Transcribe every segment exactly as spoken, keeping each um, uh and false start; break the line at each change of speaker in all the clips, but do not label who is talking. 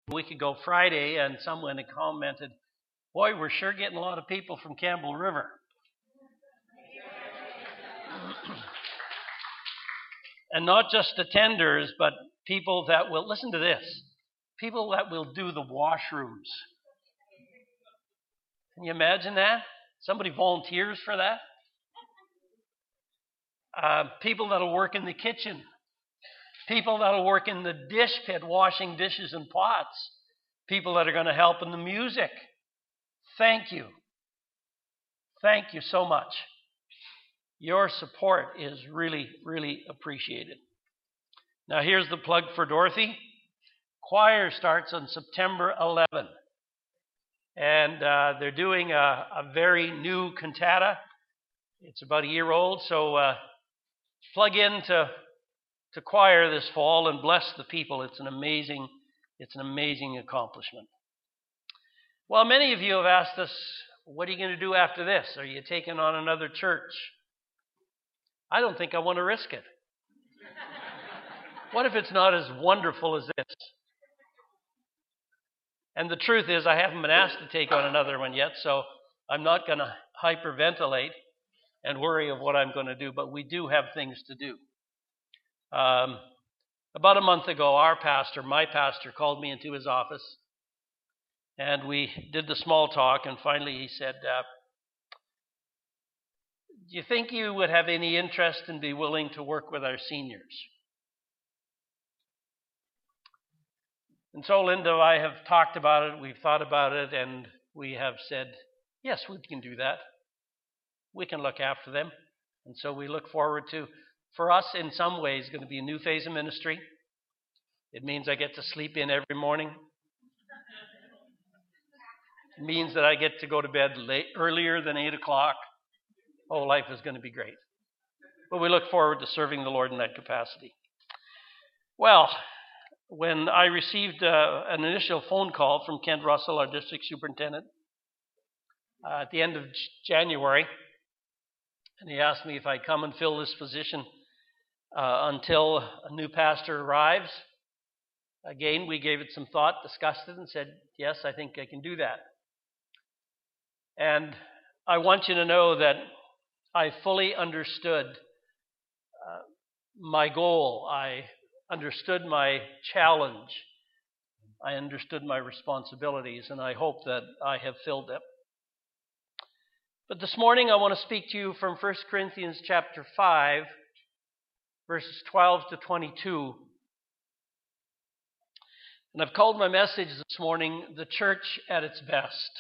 a week ago Friday, and someone had commented, "Boy, we're sure getting a lot of people from Campbell River." And not just attenders, but people that will, listen to this, people that will do the washrooms. Can you imagine that? Somebody volunteers for that? Uh, people that'll work in the kitchen. People that'll work in the dish pit washing dishes and pots. People that are going to help in the music. Thank you. Thank you so much. Your support is really, really appreciated. Now here's the plug for Dorothy. Choir starts on September eleventh. And uh, they're doing a, a very new cantata. It's about a year old, so uh, plug in to, to choir this fall and bless the people. It's an amazing, it's an amazing accomplishment. Well, many of you have asked us, what are you going to do after this? Are you taking on another church? I don't think I want to risk it. What if it's not as wonderful as this? And the truth is, I haven't been asked to take on another one yet, so I'm not going to hyperventilate and worry of what I'm going to do, but we do have things to do. Um, about a month ago, our pastor, my pastor, called me into his office, and we did the small talk, and finally he said, uh, do you think you would have any interest and be willing to work with our seniors? And so Linda and I have talked about it, we've thought about it, and we have said, yes, we can do that. We can look after them. And so we look forward to, for us in some ways, going to be a new phase of ministry. It means I get to sleep in every morning. It means that I get to go to bed late, earlier than eight o'clock. Oh, life is going to be great. But we look forward to serving the Lord in that capacity. Well, when I received uh, an initial phone call from Kent Russell, our district superintendent, uh, at the end of J- January, and he asked me if I'd come and fill this position uh, until a new pastor arrives. Again, we gave it some thought, discussed it, and said, yes, I think I can do that. And I want you to know that I fully understood uh, my goal. I understood my challenge. I understood my responsibilities, and I hope that I have filled them. But this morning I want to speak to you from First Corinthians chapter five, verses twelve to twenty-two. And I've called my message this morning, The Church at its Best.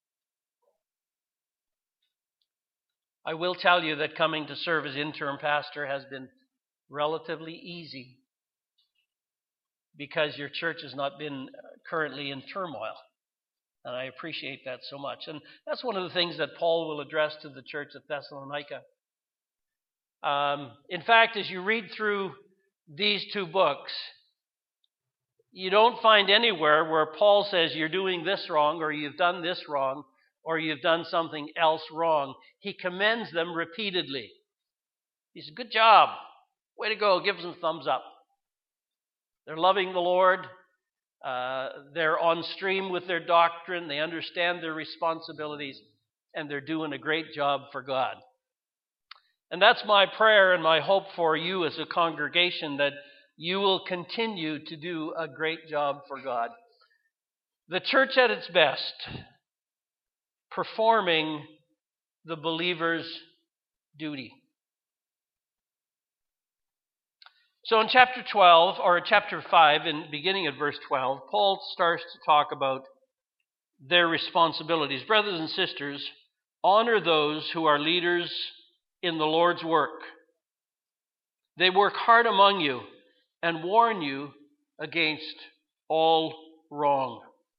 I will tell you that coming to serve as interim pastor has been relatively easy because your church has not been currently in turmoil. And I appreciate that so much. And that's one of the things that Paul will address to the church at Thessalonica. Um, in fact, as you read through these two books, you don't find anywhere where Paul says you're doing this wrong, or you've done this wrong, or you've done something else wrong. He commends them repeatedly. He says, good job. Way to go. Gives them a thumbs up. They're loving the Lord. Uh, they're on stream with their doctrine. They understand their responsibilities. And they're doing a great job for God. And that's my prayer and my hope for you as a congregation, that you will continue to do a great job for God. The church at its best, performing the believer's duty. So in chapter twelve, or chapter five, in beginning at verse twelve, Paul starts to talk about their responsibilities. Brothers and sisters, honor those who are leaders in the Lord's work. They work hard among you and warn you against all wrong.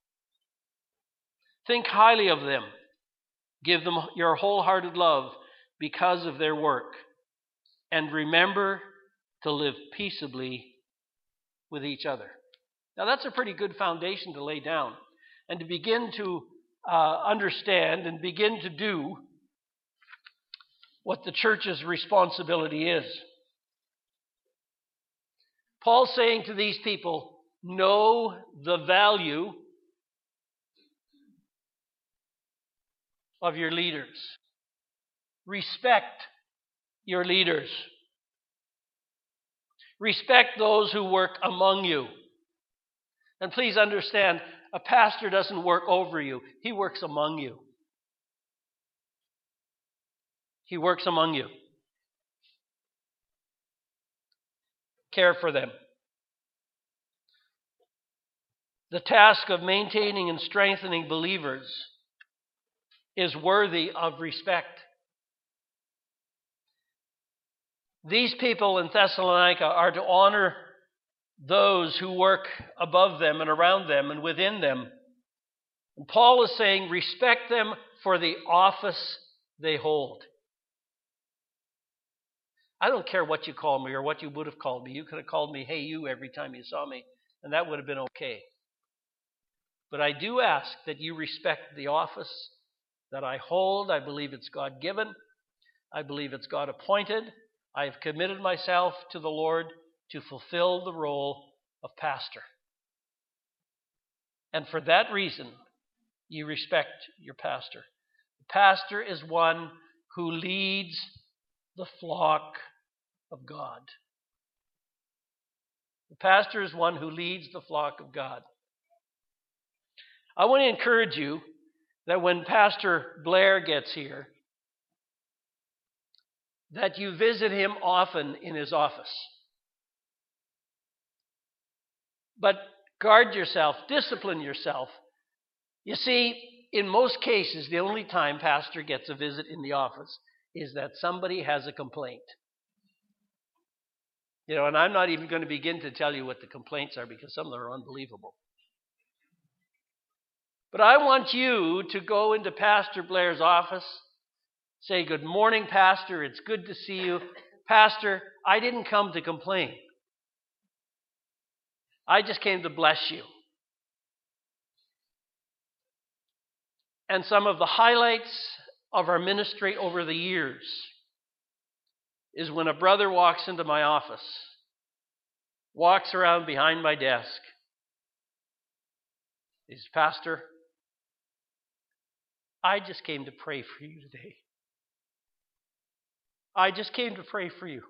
Think highly of them. Give them your wholehearted love because of their work. And remember to live peaceably with each other. Now that's a pretty good foundation to lay down and to begin to uh, understand and begin to do what the church's responsibility is. Paul's saying to these people, know the value of your leaders. Respect your leaders. Respect those who work among you. And please understand, a pastor doesn't work over you. He works among you. He works among you. Care for them. The task of maintaining and strengthening believers is worthy of respect. These people in Thessalonica are to honor those who work above them and around them and within them. And Paul is saying, respect them for the office they hold. I don't care what you call me or what you would have called me. You could have called me, hey, you, every time you saw me, and that would have been okay. But I do ask that you respect the office that I hold. I believe it's God-given. I believe it's God-appointed. I have committed myself to the Lord to fulfill the role of pastor. And for that reason, you respect your pastor. The pastor is one who leads the flock of God. The pastor is one who leads the flock of God. I want to encourage you that when Pastor Blair gets here, that you visit him often in his office. But guard yourself, discipline yourself. You see, in most cases, the only time pastor gets a visit in the office is that somebody has a complaint. You know, and I'm not even going to begin to tell you what the complaints are because some of them are unbelievable. But I want you to go into Pastor Blair's office, say, good morning, Pastor, it's good to see you. Pastor, I didn't come to complain. I just came to bless you. And some of the highlights of our ministry over the years is when a brother walks into my office, walks around behind my desk. He says, Pastor, I just came to pray for you today. I just came to pray for you.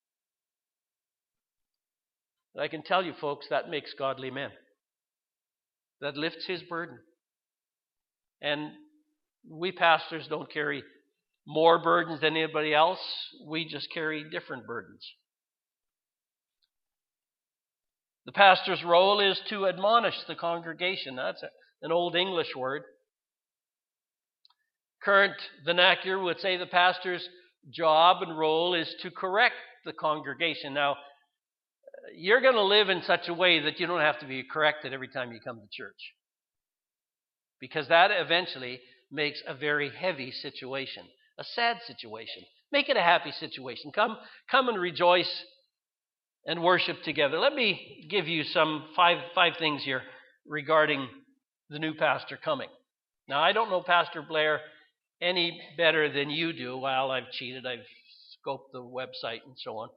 And I can tell you, folks, that makes godly men. That lifts his burden. And we pastors don't carry more burdens than anybody else. We just carry different burdens. The pastor's role is to admonish the congregation. That's a, an old English word. Current vernacular would say the pastor's job and role is to correct the congregation. Now, you're going to live in such a way that you don't have to be corrected every time you come to church. Because that eventually makes a very heavy situation, a sad situation. Make it a happy situation. Come, come and rejoice and worship together. Let me give you some five, five things here regarding the new pastor coming. Now, I don't know Pastor Blair any better than you do. Well, I've cheated. I've scoped the website and so on.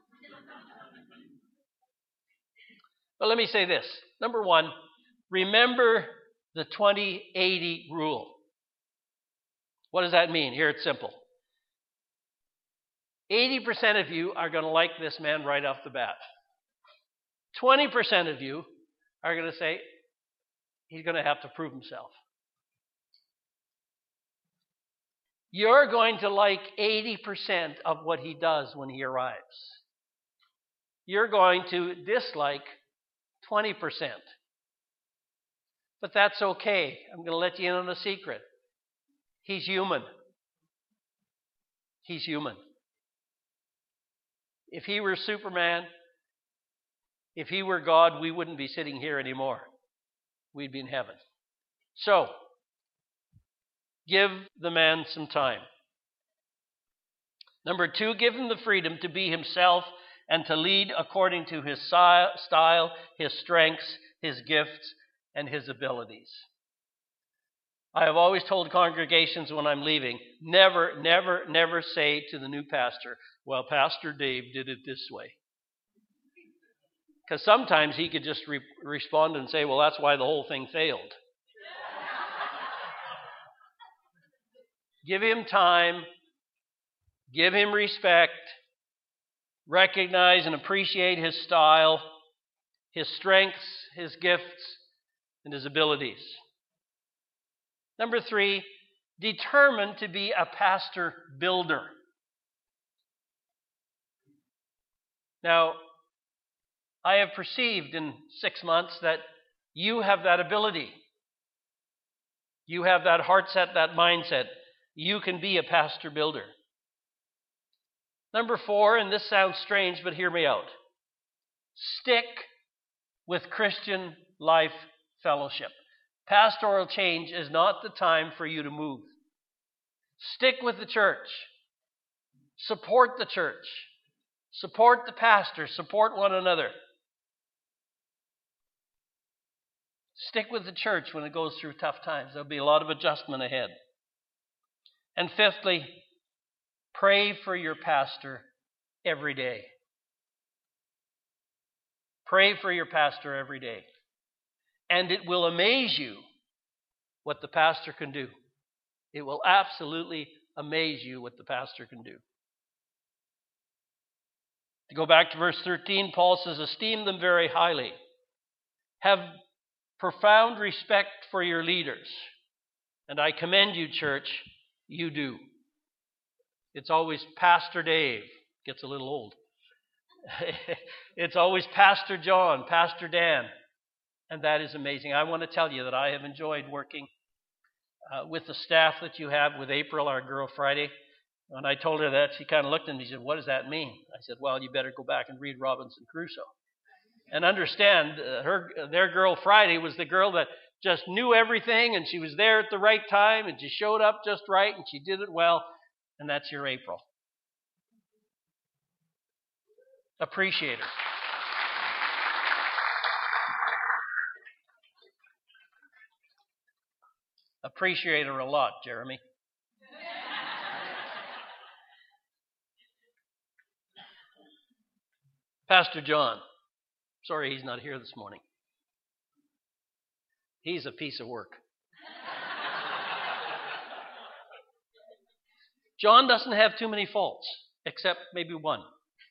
But let me say this. Number one, remember the twenty eighty rule. What does that mean? Here it's simple. eighty percent of you are going to like this man right off the bat. twenty percent of you are going to say, he's going to have to prove himself. You're going to like eighty percent of what he does when he arrives. You're going to dislike twenty percent. But that's okay. I'm going to let you in on a secret. He's human. He's human. If he were Superman, if he were God, we wouldn't be sitting here anymore. We'd be in heaven. So, give the man some time. Number two, give him the freedom to be himself and to lead according to his style, his strengths, his gifts, and his abilities. I have always told congregations when I'm leaving, never, never, never say to the new pastor, well, Pastor Dave did it this way. Because sometimes he could just re- respond and say, well, that's why the whole thing failed. Give him time. Give him respect. Recognize and appreciate his style, his strengths, his gifts, and his abilities. Number three, determined to be a pastor builder. Now, I have perceived in six months that you have that ability. You have that heart set, that mindset. You can be a pastor builder. Number four, and this sounds strange, but hear me out. Stick with Christian Life Fellowship. Pastoral change is not the time for you to move. Stick with the church. Support the church. Support the pastor. Support one another. Stick with the church when it goes through tough times. There'll be a lot of adjustment ahead. And fifthly, pray for your pastor every day. Pray for your pastor every day. And it will amaze you what the pastor can do. It will absolutely amaze you what the pastor can do. To go back to verse thirteen, Paul says, esteem them very highly. Have profound respect for your leaders. And I commend you, church, you do. It's always Pastor Dave. Gets a little old. It's always Pastor John, Pastor Dan. And that is amazing. I want to tell you that I have enjoyed working uh, with the staff that you have, with April, our girl Friday. When I told her that, she kind of looked at me and said, what does that mean? I said, well, you better go back and read Robinson Crusoe. And understand, uh, her their girl Friday was the girl that just knew everything, and she was there at the right time, and she showed up just right, and she did it well. And that's your April. Appreciate her. Appreciate her a lot, Jeremy. Pastor John. Sorry he's not here this morning. He's a piece of work. John doesn't have too many faults, except maybe one.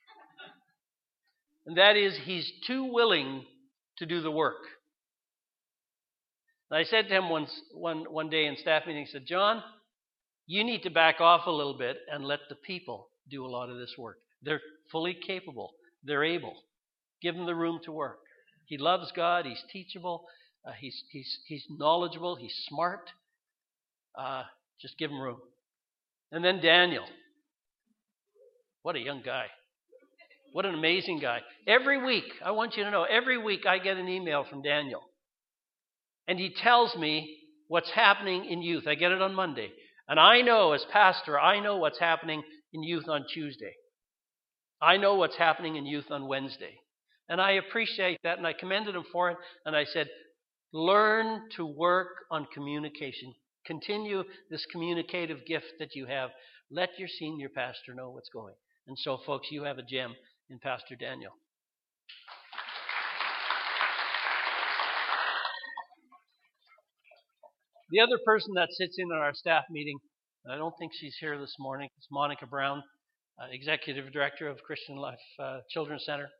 And that is, he's too willing to do the work. And I said to him once, one, one day in staff meeting, I said, John, you need to back off a little bit and let the people do a lot of this work. They're fully capable. They're able. Give them the room to work. He loves God. He's teachable. Uh, he's, he's, he's knowledgeable. He's smart. Uh, just give him room. And then Daniel. What a young guy. What an amazing guy. Every week, I want you to know, every week I get an email from Daniel. And he tells me what's happening in youth. I get it on Monday. And I know, as pastor, I know what's happening in youth on Tuesday. I know what's happening in youth on Wednesday. And I appreciate that, and I commended him for it. And I said, learn to work on communication. Continue this communicative gift that you have. Let your senior pastor know what's going. And so, folks, you have a gem in Pastor Daniel. The other person that sits in on our staff meeting, I don't think she's here this morning, is Monica Brown, uh, Executive Director of Christian Life uh, Children's Center.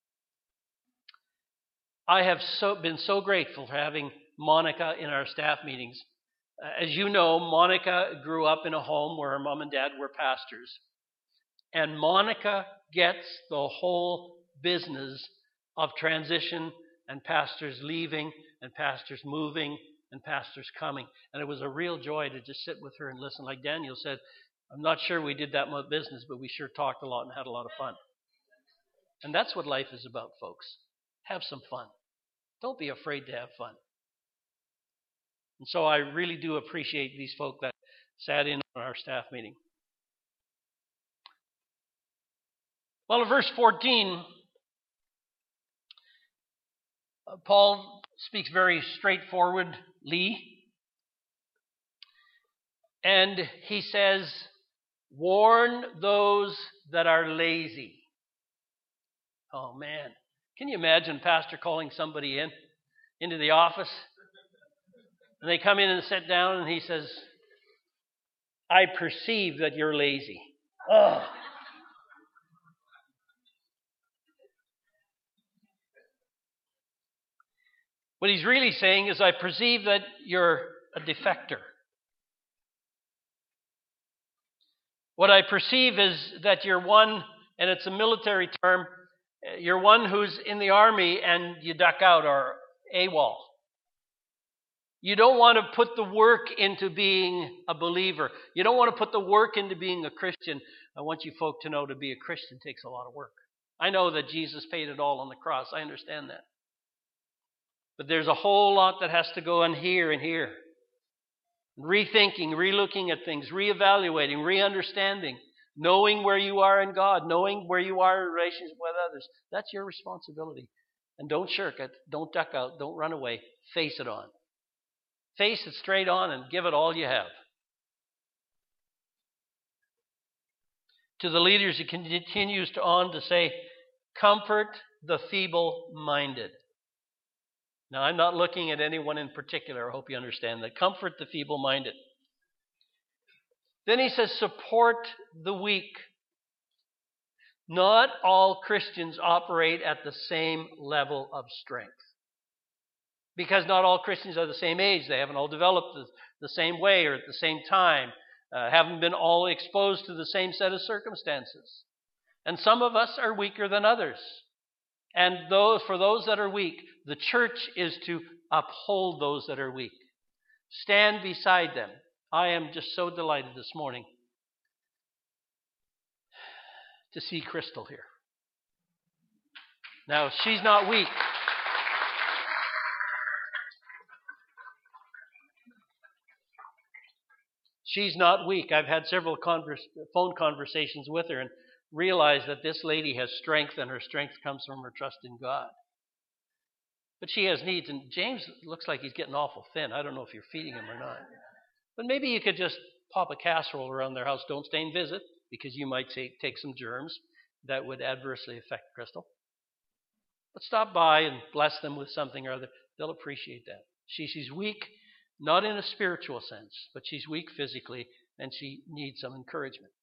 I have so been so grateful for having Monica in our staff meetings. Uh, as you know, Monica grew up in a home where her mom and dad were pastors. And Monica gets the whole business of transition and pastors leaving and pastors moving and pastors coming. And it was a real joy to just sit with her and listen. Like Daniel said, I'm not sure we did that much business, but we sure talked a lot and had a lot of fun. And that's what life is about, folks. Have some fun. Don't be afraid to have fun. And so I really do appreciate these folk that sat in on our staff meeting. Well, in verse fourteen, Paul speaks very straightforwardly. And he says, warn those that are lazy. Oh, man. Can you imagine a pastor calling somebody in, into the office? And they come in and sit down and he says, I perceive that you're lazy. Oh. What he's really saying is, I perceive that you're a defector. What I perceive is that you're one, and it's a military term, you're one who's in the army and you duck out, or AWOL. You don't want to put the work into being a believer. You don't want to put the work into being a Christian. I want you folk to know to be a Christian takes a lot of work. I know that Jesus paid it all on the cross. I understand that. But there's a whole lot that has to go on here and here. Rethinking, relooking at things, reevaluating, re-understanding, knowing where you are in God, knowing where you are in relationship with others. That's your responsibility. And don't shirk it. Don't duck out. Don't run away. Face it on. Face it straight on and give it all you have. To the leaders, he continues to on to say, comfort the feeble-minded. Now, I'm not looking at anyone in particular. I hope you understand that. Comfort the feeble-minded. Then he says, support the weak. Not all Christians operate at the same level of strength. Because not all Christians are the same age. They haven't all developed the, the same way or at the same time. Uh, haven't been all exposed to the same set of circumstances. And some of us are weaker than others. And those, for those that are weak, the church is to uphold those that are weak. Stand beside them. I am just so delighted this morning to see Crystal here. Now, she's not weak. She's not weak. I've had several converse, phone conversations with her and realized that this lady has strength, and her strength comes from her trust in God. But she has needs, and James looks like he's getting awful thin. I don't know if you're feeding him or not. But maybe you could just pop a casserole around their house. Don't stay and visit, because you might take, take some germs that would adversely affect Crystal. But stop by and bless them with something or other. They'll appreciate that. She, she's weak, not in a spiritual sense, but she's weak physically, and she needs some encouragement.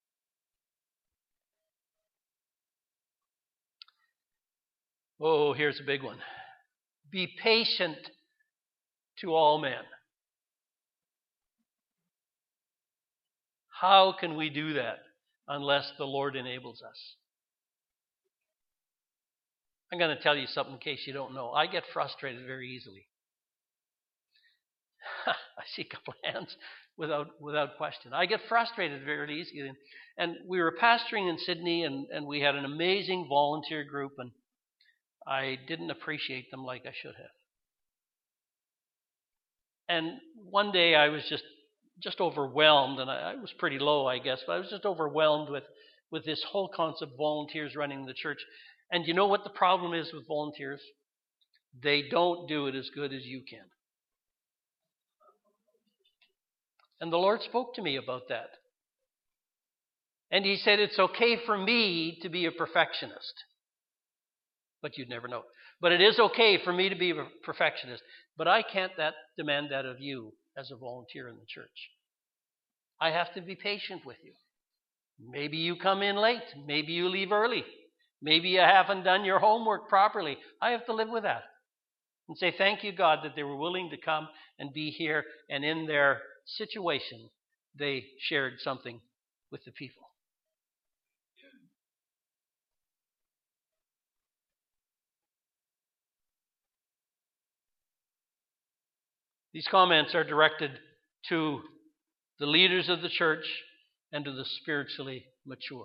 Oh, here's a big one. Be patient to all men. How can we do that unless the Lord enables us? I'm going to tell you something in case you don't know. I get frustrated very easily. I see a couple of hands without without question. I get frustrated very easily. And we were pastoring in Sydney, and, and we had an amazing volunteer group, and I didn't appreciate them like I should have. And one day I was just just overwhelmed, and I, I was pretty low, I guess, but I was just overwhelmed with, with this whole concept of volunteers running the church. And you know what the problem is with volunteers? They don't do it as good as you can. And the Lord spoke to me about that. And he said, it's okay for me to be a perfectionist. But you'd never know. But it is okay for me to be a perfectionist. But I can't that demand that of you as a volunteer in the church. I have to be patient with you. Maybe you come in late. Maybe you leave early. Maybe you haven't done your homework properly. I have to live with that. And say, thank you, God, that they were willing to come and be here, and in their situation, they shared something with the people. These comments are directed to the leaders of the church and to the spiritually mature.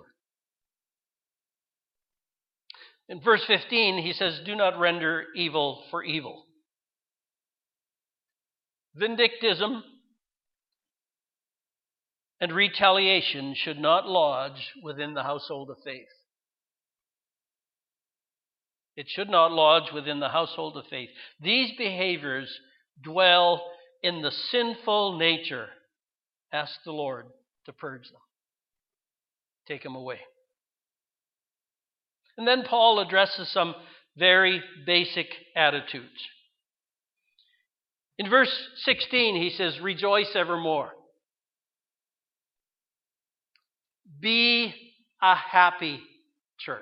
In verse fifteen, he says, do not render evil for evil. Vindictism and retaliation should not lodge within the household of faith. It should not lodge within the household of faith. These behaviors dwell in the sinful nature. Ask the Lord to purge them. Take them away. And then Paul addresses some very basic attitudes. In verse sixteen, he says, rejoice evermore. Be a happy church.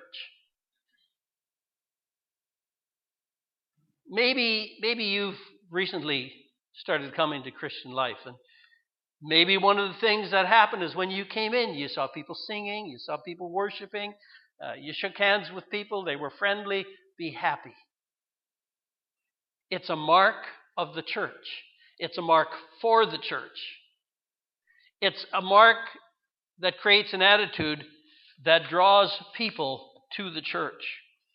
Maybe, maybe you've recently started coming to Christian life, and maybe one of the things that happened is when you came in, you saw people singing, you saw people worshiping, uh, you shook hands with people, they were friendly. Be happy. It's a mark of the church. It's a mark for the church. It's a mark that creates an attitude that draws people to the church.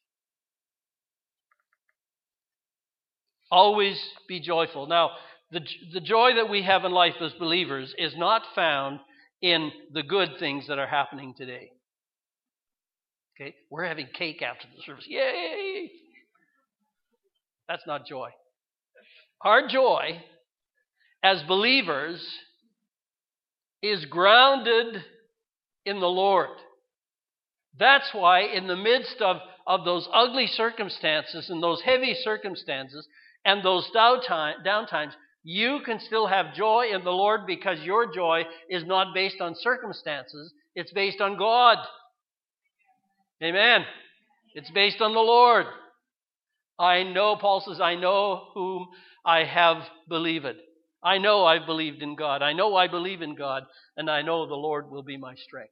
Always be joyful. Now, the, the joy that we have in life as believers is not found in the good things that are happening today. Okay? We're having cake after the service. Yay! That's not joy. Our joy as believers is grounded in the Lord. That's why in the midst of, of those ugly circumstances and those heavy circumstances and those downtime, downtimes, you can still have joy in the Lord, because your joy is not based on circumstances. It's based on God. Amen. It's based on the Lord. I know, Paul says, I know whom I have believed. I know I've believed in God. I know I believe in God, and I know the Lord will be my strength.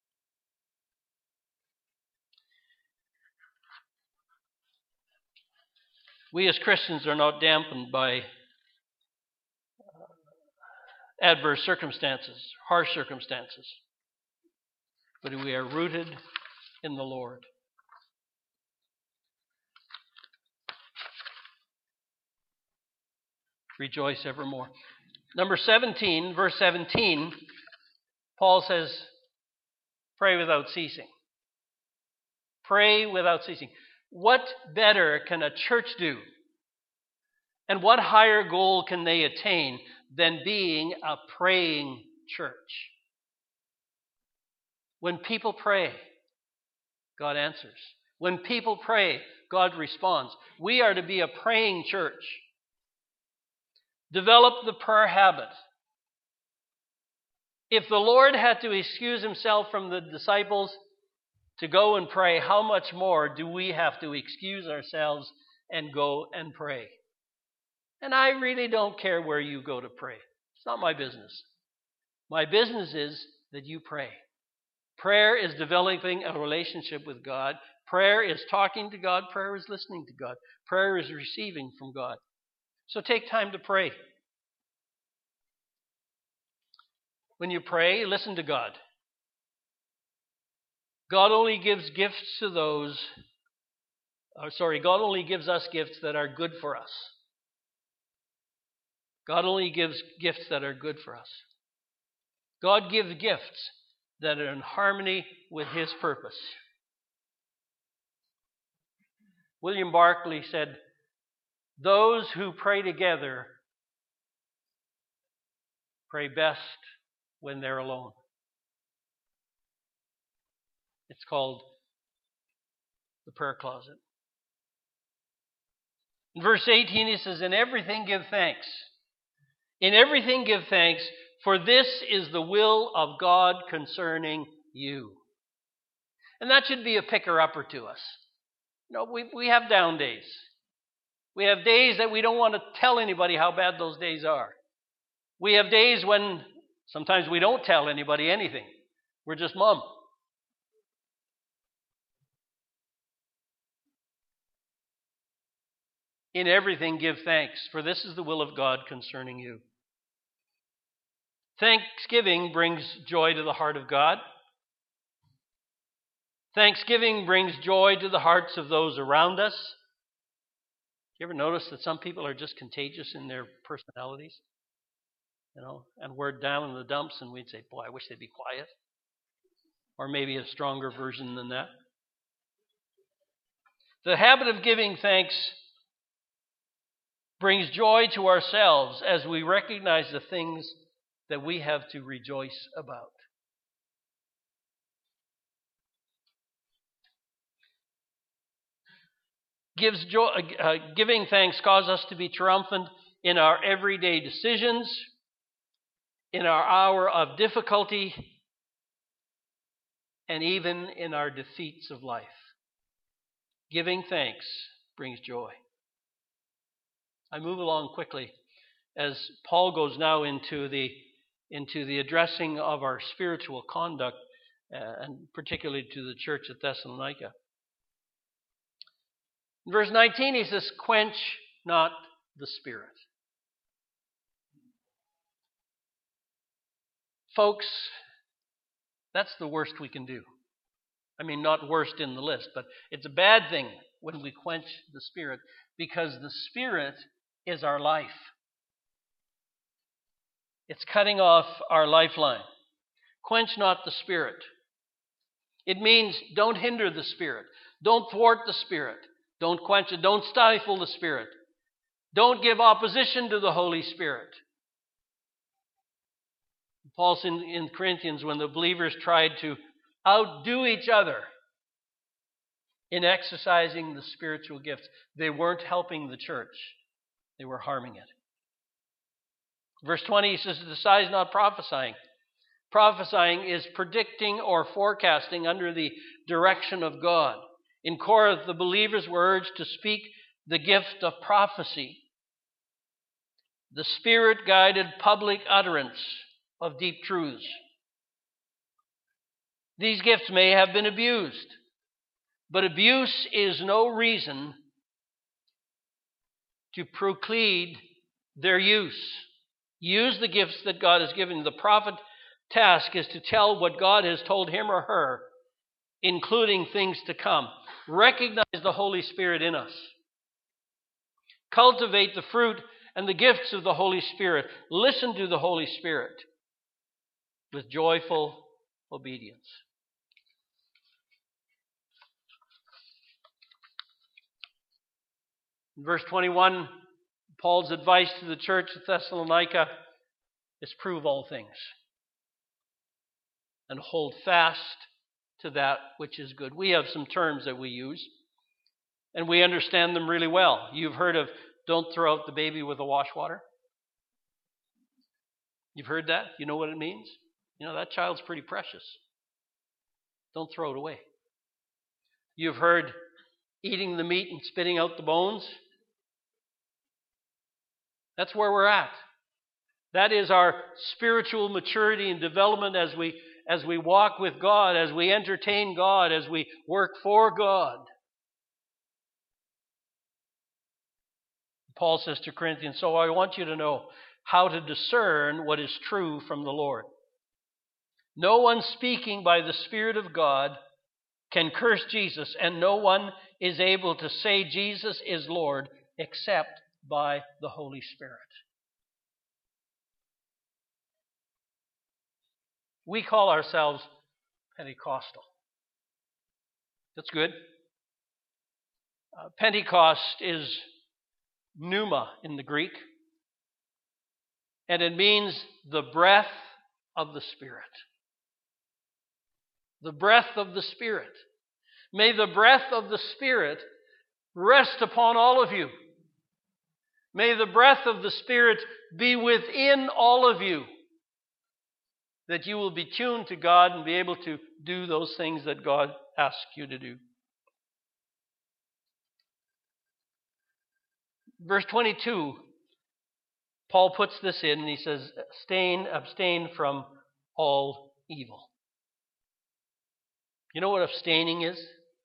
We as Christians are not dampened by adverse circumstances, harsh circumstances, but we are rooted in the Lord. Rejoice evermore. Number seventeen, verse seventeen, Paul says, pray without ceasing. Pray without ceasing. What better can a church do? And what higher goal can they attain than being a praying church? When people pray, God answers. When people pray, God responds. We are to be a praying church. Develop the prayer habit. If the Lord had to excuse himself from the disciples to go and pray, how much more do we have to excuse ourselves and go and pray? And I really don't care where you go to pray. It's not my business. My business is that you pray. Prayer is developing a relationship with God. Prayer is talking to God. Prayer is listening to God. Prayer is receiving from God. So take time to pray. When you pray, listen to God. God only gives gifts to those, or sorry, God only gives us gifts that are good for us. God only gives gifts that are good for us. God gives gifts that are in harmony with his purpose. William Barclay said, those who pray together pray best when they're alone. It's called the prayer closet. In verse eighteen, he says, in everything give thanks. In everything give thanks, for this is the will of God concerning you. And that should be a picker-upper to us. You know, we, we have down days. We have days that we don't want to tell anybody how bad those days are. We have days when sometimes we don't tell anybody anything. We're just mum. In everything give thanks, for this is the will of God concerning you. Thanksgiving brings joy to the heart of God. Thanksgiving brings joy to the hearts of those around us. You ever notice that some people are just contagious in their personalities? You know, and we're down in the dumps and we'd say, boy, I wish they'd be quiet. Or maybe a stronger version than that. The habit of giving thanks brings joy to ourselves as we recognize the things that we have to rejoice about. Gives joy, uh, giving thanks causes us to be triumphant in our everyday decisions, in our hour of difficulty, and even in our defeats of life. Giving thanks brings joy. I move along quickly as Paul goes now into the into the addressing of our spiritual conduct, uh, and particularly to the church at Thessalonica. In verse nineteen, he says, "Quench not the Spirit." Folks, that's the worst we can do. I mean, not worst in the list, but it's a bad thing when we quench the Spirit, because the Spirit is our life. It's cutting off our lifeline. Quench not the Spirit. It means don't hinder the Spirit. Don't thwart the Spirit. Don't quench it. Don't stifle the Spirit. Don't give opposition to the Holy Spirit. Paul said in, in Corinthians, when the believers tried to outdo each other in exercising the spiritual gifts, they weren't helping the church. They were harming it. Verse twenty, he says, "Despise not prophesying." Prophesying is predicting or forecasting under the direction of God. In Corinth, the believers were urged to speak the gift of prophecy, the Spirit-guided public utterance of deep truths. These gifts may have been abused, but abuse is no reason to preclude their use. Use the gifts that God has given. The prophet's task is to tell what God has told him or her, including things to come. Recognize the Holy Spirit in us. Cultivate the fruit and the gifts of the Holy Spirit. Listen to the Holy Spirit with joyful obedience. In verse twenty-one, Paul's advice to the church at Thessalonica is prove all things and hold fast to that which is good. We have some terms that we use, and we understand them really well. You've heard of don't throw out the baby with the wash water. You've heard that? You know what it means? You know, that child's pretty precious. Don't throw it away. You've heard eating the meat and spitting out the bones. That's where we're at. That is our spiritual maturity and development as we as we walk with God, as we entertain God, as we work for God. Paul says to Corinthians, "So I want you to know how to discern what is true from the Lord. No one speaking by the Spirit of God can curse Jesus, and no one is able to say Jesus is Lord except by the Holy Spirit." We call ourselves Pentecostal. That's good. Uh, Pentecost is pneuma in the Greek, and it means the breath of the Spirit. The breath of the Spirit. May the breath of the Spirit rest upon all of you. May the breath of the Spirit be within all of you, that you will be tuned to God and be able to do those things that God asks you to do. Verse twenty-two, Paul puts this in and he says, abstain, abstain from all evil. You know what abstaining is?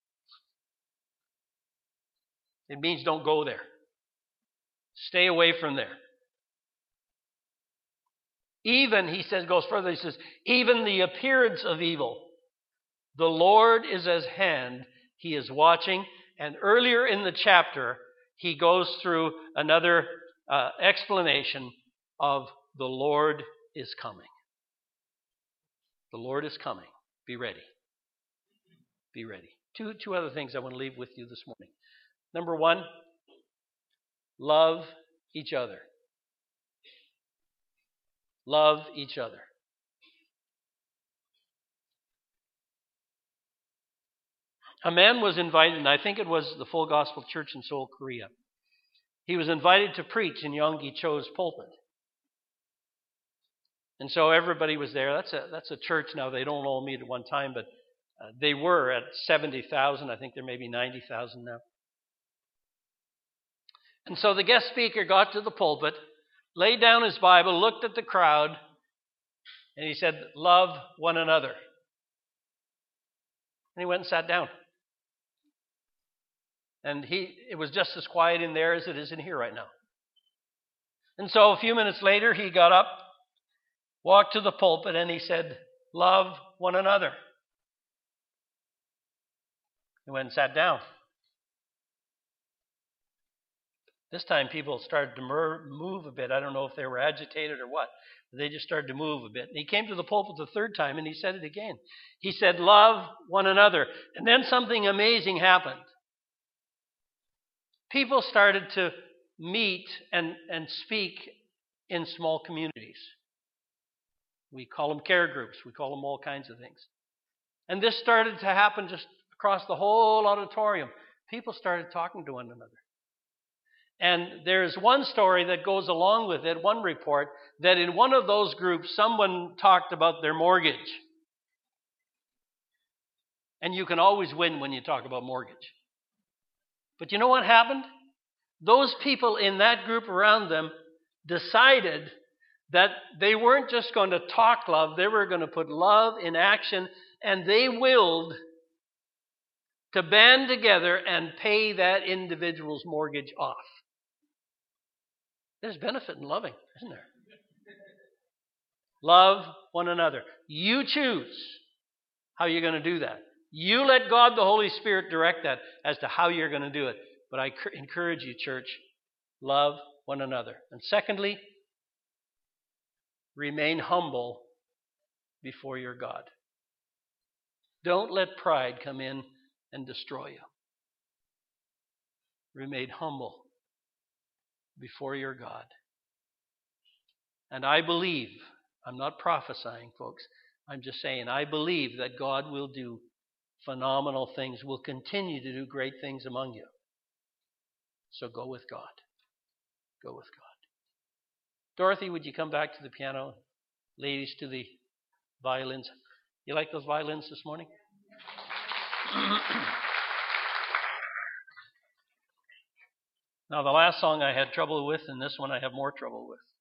It means don't go there. Stay away from there. Even, he says, goes further, he says, even the appearance of evil. The Lord is at hand. He is watching. And earlier in the chapter, he goes through another uh, explanation of the Lord is coming. The Lord is coming. Be ready. Be ready. Two, two other things I want to leave with you this morning. Number one, love each other. Love each other. A man was invited, and I think it was the Full Gospel Church in Seoul, Korea. He was invited to preach in Yonggi Cho's pulpit. And so everybody was there. That's a, that's a church now. They don't all meet at one time, but uh, they were at seventy thousand. I think there may be ninety thousand now. And so the guest speaker got to the pulpit, laid down his Bible, looked at the crowd, and he said, "Love one another." And he went and sat down. And he it was just as quiet in there as it is in here right now. And so a few minutes later, he got up, walked to the pulpit, and he said, "Love one another." He went and sat down. This time people started to move a bit. I don't know if they were agitated or what. They just started to move a bit. And he came to the pulpit the third time and he said it again. He said, "Love one another." And then something amazing happened. People started to meet and, and speak in small communities. We call them care groups. We call them all kinds of things. And this started to happen just across the whole auditorium. People started talking to one another. And there's one story that goes along with it, one report, that in one of those groups, someone talked about their mortgage. And you can always win when you talk about mortgage. But you know what happened? Those people in that group around them decided that they weren't just going to talk love, they were going to put love in action, and they willed to band together and pay that individual's mortgage off. There's benefit in loving, isn't there? Love one another. You choose how you're going to do that. You let God, the Holy Spirit, direct that as to how you're going to do it. But I encourage you, church, love one another. And secondly, remain humble before your God. Don't let pride come in and destroy you. Remain humble before your God. And I believe, I'm not prophesying, folks, I'm just saying, I believe that God will do phenomenal things, will continue to do great things among you. So go with God. Go with God. Dorothy, would you come back to the piano? Ladies, to the violins. You like those violins this morning? Now, the last song I had trouble with, and this one I have more trouble with.